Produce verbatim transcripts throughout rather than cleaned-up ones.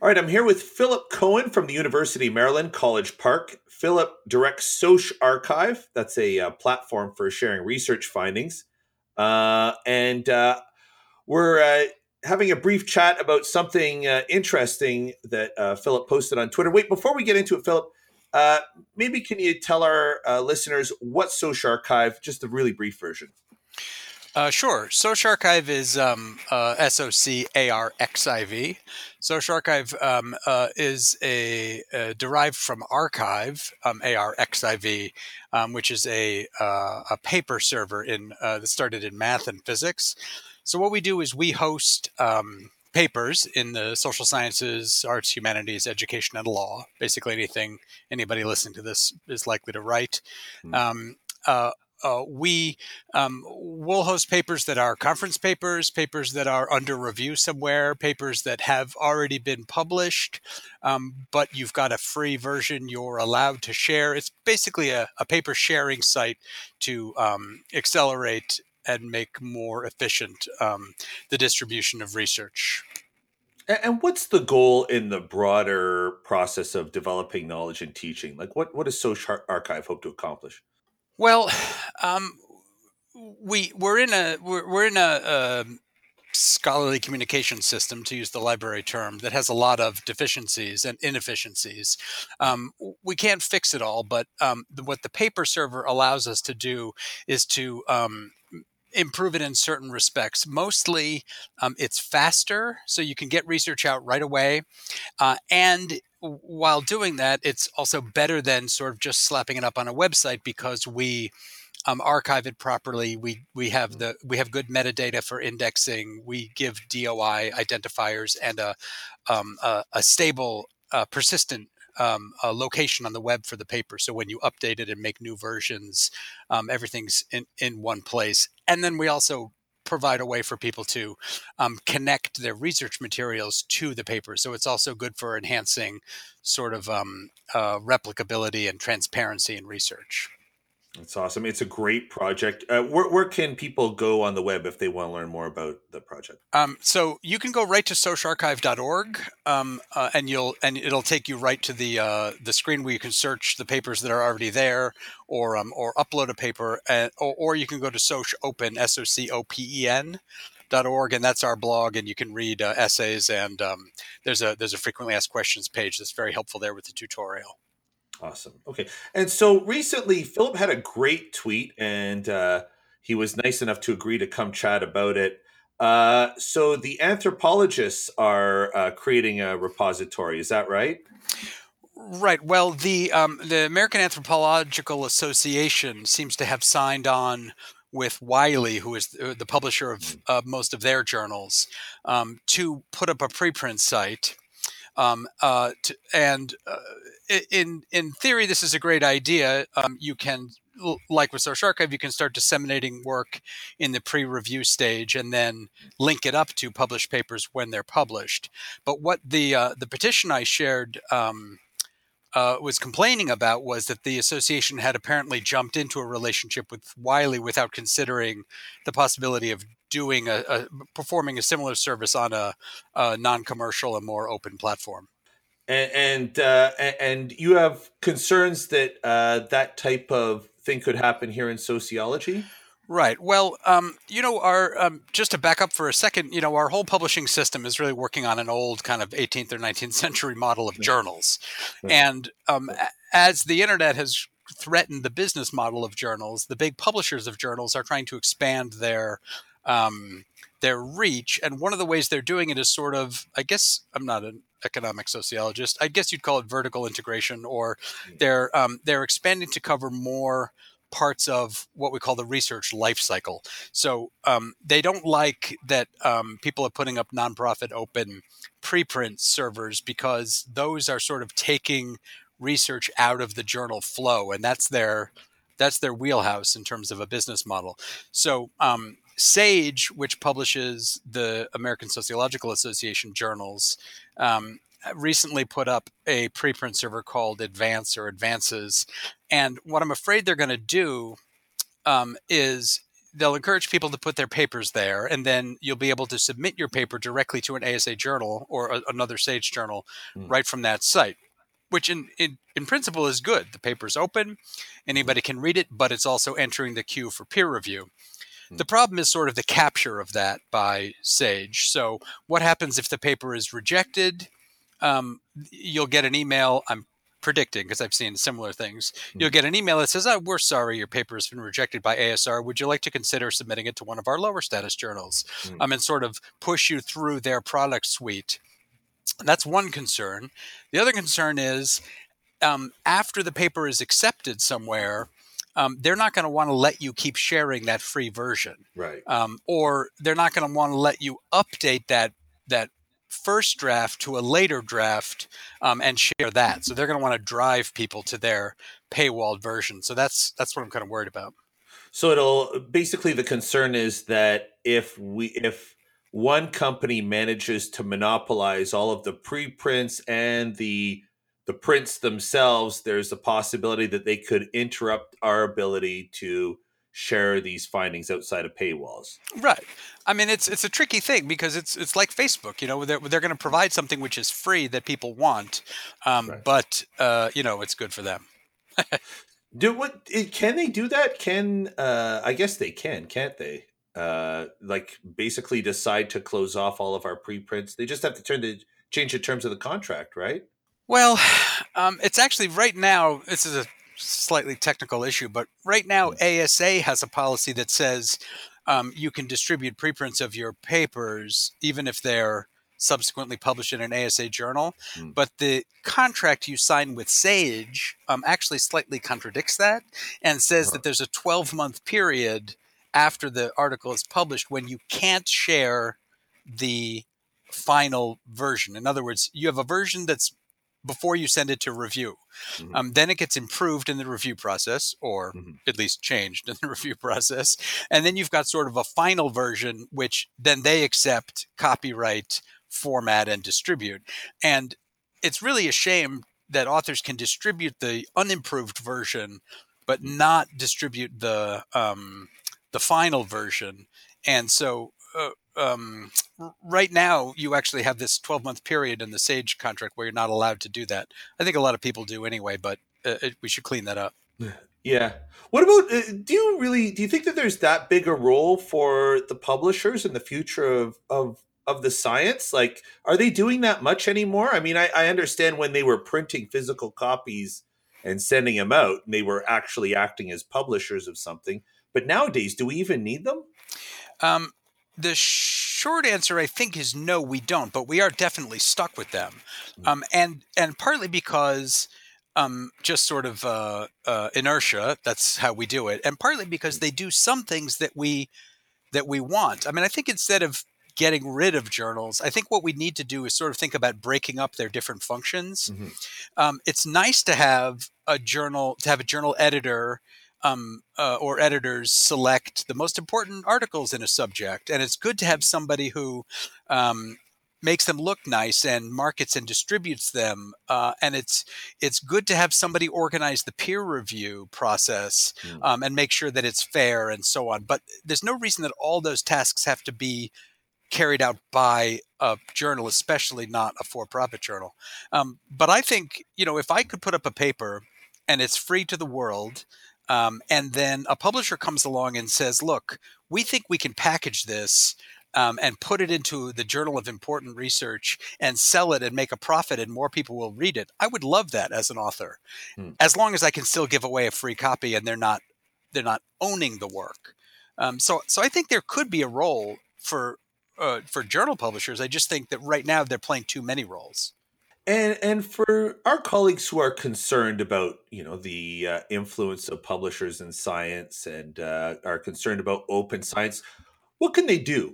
All right, I'm here with Philip Cohen from the University of Maryland, College Park. Philip directs Soc Archive. That's a uh, platform for sharing research findings. Uh, and uh, we're uh, having a brief chat about something uh, interesting that uh, Philip posted on Twitter. Wait, before we get into it, Philip, uh, maybe can you tell our uh, listeners what Soc Archive, just a really brief version? Uh, sure. Soc Archive is um, uh, S O C A R X I V. Soc Archive um, uh, is a uh, derived from archive, um, A R X I V, um, which is a uh, a paper server in uh, that started in math and physics. So what we do is we host um, papers in the social sciences, arts, humanities, education, and law. Basically, anything anybody listening to this is likely to write. Hmm. Um, uh, Uh, we um, will host papers that are conference papers, papers that are under review somewhere, papers that have already been published, um, but you've got a free version you're allowed to share. It's basically a, a paper sharing site to um, accelerate and make more efficient um, the distribution of research. And what's the goal in the broader process of developing knowledge and teaching? Like, what, what does Soc Archive hope to accomplish? Well, um, we we're in a we're, we're in a, a scholarly communication system, to use the library term, that has a lot of deficiencies and inefficiencies. Um, we can't fix it all, but um, the, what the paper server allows us to do is to um, improve it in certain respects. Mostly, um, it's faster, so you can get research out right away, uh, and while doing that, it's also better than sort of just slapping it up on a website, because we um, archive it properly. We we have the we have good metadata for indexing. We give D O I identifiers and a um, a, a stable, uh, persistent um, a location on the web for the paper. So when you update it and make new versions, um, everything's in, in one place. And then we also provide a way for people to um, connect their research materials to the paper. So it's also good for enhancing sort of um, uh, replicability and transparency in research. That's awesome. It's a great project. Uh, where, where can people go on the web if they want to learn more about the project? Um, so you can go right to soc archive dot org, um, uh, and you'll and it'll take you right to the uh, the screen where you can search the papers that are already there, or um, or upload a paper, and, or, or you can go to Soc Open, S O C O P E N. Dot org, and that's our blog, and you can read uh, essays, and um, there's a there's a frequently asked questions page that's very helpful there with the tutorial. Awesome. Okay. And so recently, Philip had a great tweet, and uh, he was nice enough to agree to come chat about it. Uh, so the anthropologists are uh, creating a repository. Is that right? Right. Well, the um, the American Anthropological Association seems to have signed on with Wiley, who is the, the publisher of uh, most of their journals, um, to put up a preprint site. Um, uh, to, and uh, in in theory, this is a great idea. Um, you can, like with Soc Archive, you can start disseminating work in the pre-review stage, and then link it up to published papers when they're published. But what the uh, the petition I shared Um, Uh, was complaining about was that the association had apparently jumped into a relationship with Wiley without considering the possibility of doing a, a performing a similar service on a, a non-commercial and more open platform. And and, uh, and you have concerns that uh, that type of thing could happen here in sociology? Right. Well, um, you know, our um, just to back up for a second, you know, our whole publishing system is really working on an old kind of eighteenth or nineteenth century model of journals, and um, as the internet has threatened the business model of journals, the big publishers of journals are trying to expand their um, their reach, and one of the ways they're doing it is sort of, I guess, I'm not an economic sociologist. I guess you'd call it vertical integration, or they're um, they're expanding to cover more parts of what we call the research life cycle. So um, they don't like that um, people are putting up nonprofit open preprint servers, because those are sort of taking research out of the journal flow, and that's their that's their wheelhouse in terms of a business model. So um, SAGE, which publishes the American Sociological Association journals, um, recently put up a preprint server called Advance or Advances. And what I'm afraid they're going to do um, is they'll encourage people to put their papers there, and then you'll be able to submit your paper directly to an A S A journal or a, another SAGE journal Mm. right from that site, which in, in, in principle is good. The paper's open, anybody can read it, but it's also entering the queue for peer review. The problem is sort of the capture of that by SAGE. So what happens if the paper is rejected? Um, you'll get an email, I'm predicting because I've seen similar things. You'll get an email that says, oh, we're sorry, your paper has been rejected by A S R. Would you like to consider submitting it to one of our lower status journals? Mm. Um, and sort of push you through their product suite. That's one concern. The other concern is um, after the paper is accepted somewhere, um, they're not going to want to let you keep sharing that free version. Right. Um, or they're not going to want to let you update that that first draft to a later draft um, and share that. So they're going to want to drive people to their paywalled version. So that's that's what I'm kind of worried about. So it'll basically, the concern is that if we if one company manages to monopolize all of the preprints and the the prints themselves, there's a possibility that they could interrupt our ability to share these findings outside of paywalls. Right. I mean, it's it's a tricky thing because it's it's like Facebook. You know, they're they're going to provide something which is free that people want, um, Right. but uh, you know, it's good for them. Do what? Can they do that? Can uh, I guess they can, can't they? Uh, like basically decide to close off all of our preprints. They just have to turn the change the terms of the contract, right? Well, um, it's actually right now. This is a slightly technical issue, but right now A S A has a policy that says um, you can distribute preprints of your papers even if they're subsequently published in an A S A journal. Mm. But the contract you sign with SAGE um, actually slightly contradicts that and says Uh-huh. that there's a twelve-month period after the article is published when you can't share the final version. In other words, you have a version that's before you send it to review. Mhm. Um, then it gets improved in the review process, or Mhm. at least changed in the review process. And then you've got sort of a final version, which then they accept, copyright, format, and distribute. And it's really a shame that authors can distribute the unimproved version, but not distribute the um, the final version. And so uh, um, right now, you actually have this twelve-month period in the SAGE contract where you're not allowed to do that. I think a lot of people do anyway, but uh, it, we should clean that up. Yeah. What about? Uh, do you really? Do you think that there's that big a role for the publishers in the future of of of the science? Like, are they doing that much anymore? I mean, I, I understand when they were printing physical copies and sending them out, they were actually acting as publishers of something. But nowadays, do we even need them? Um, the short answer, I think, is no, we don't. But we are definitely stuck with them, um, and and partly because um, just sort of uh, uh, inertia. That's how we do it, and partly because they do some things that we that we want. I mean, I think instead of getting rid of journals, I think what we need to do is sort of think about breaking up their different functions. Mm-hmm. Um, it's nice to have a journal, to have a journal editor um, uh, or editors select the most important articles in a subject. And it's good to have somebody who um, makes them look nice and markets and distributes them. Uh, and it's it's good to have somebody organize the peer review process Mm. um, and make sure that it's fair and so on. But there's no reason that all those tasks have to be carried out by a journal, especially not a for-profit journal. Um, but I think, you know, if I could put up a paper and it's free to the world, um, and then a publisher comes along and says, look, we think we can package this um, and put it into the Journal of Important Research and sell it and make a profit and more people will read it, I would love that as an author, Hmm. as long as I can still give away a free copy and they're not they're not owning the work. Um, so, so I think there could be a role for uh, for journal publishers. I just think that right now they're playing too many roles. And and for our colleagues who are concerned about, you know, the uh, influence of publishers in science and uh, are concerned about open science, what can they do?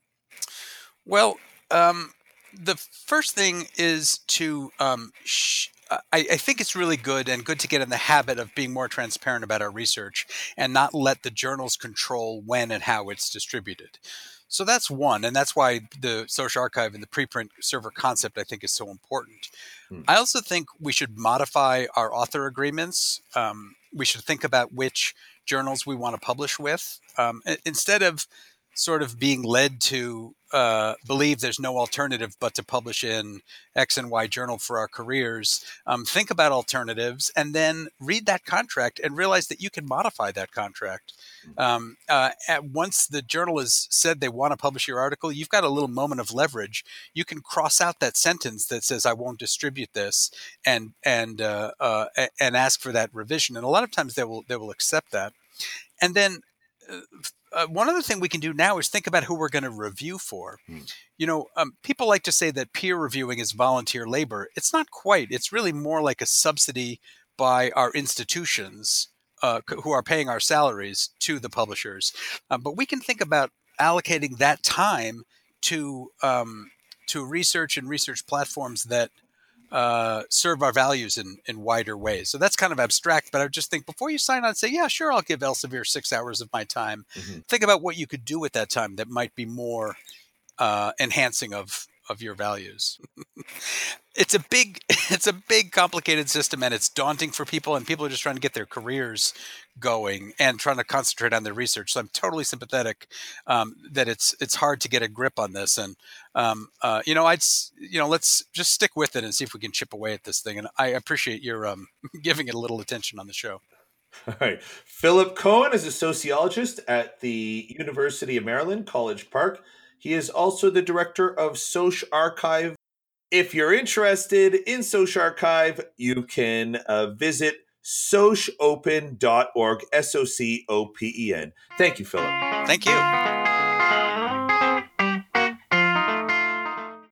Well, um, the first thing is to um, sh- I, I think it's really good and good to get in the habit of being more transparent about our research and not let the journals control when and how it's distributed. So that's one, and that's why the Social Archive and the preprint server concept, I think, is so important. Hmm. I also think we should modify our author agreements. Um, we should think about which journals we want to publish with. Um, instead of sort of being led to uh, believe there's no alternative but to publish in X and Y journal for our careers, um, think about alternatives and then read that contract and realize that you can modify that contract. Um, uh, at, once the journal has said they want to publish your article, you've got a little moment of leverage. You can cross out that sentence that says "I won't distribute this" and and uh, uh, and ask for that revision. And a lot of times they will they will accept that. And then uh, uh, one other thing we can do now is think about who we're going to review for. Hmm. You know, um, people like to say that peer reviewing is volunteer labor. It's not quite. It's really more like a subsidy by our institutions uh, who are paying our salaries to the publishers. Um, but we can think about allocating that time to um, to research and research platforms that uh, serve our values in, in wider ways. So that's kind of abstract, but I just think before you sign on, say, yeah, sure, I'll give Elsevier six hours of my time. Mm-hmm. Think about what you could do with that time that might be more uh, enhancing of of your values. It's a big, it's a big, complicated system, and it's daunting for people. And people are just trying to get their careers going and trying to concentrate on their research. So I'm totally sympathetic um, that it's it's hard to get a grip on this. And um, uh, you know, I'd you know, let's just stick with it and see if we can chip away at this thing. And I appreciate your um, giving it a little attention on the show. All right. Philip Cohen is a sociologist at the University of Maryland, College Park. He is also the director of Social Archive. If you're interested in Social Archive, you can uh, visit soc open dot org, S O C O P E N. Thank you, Philip. Thank you.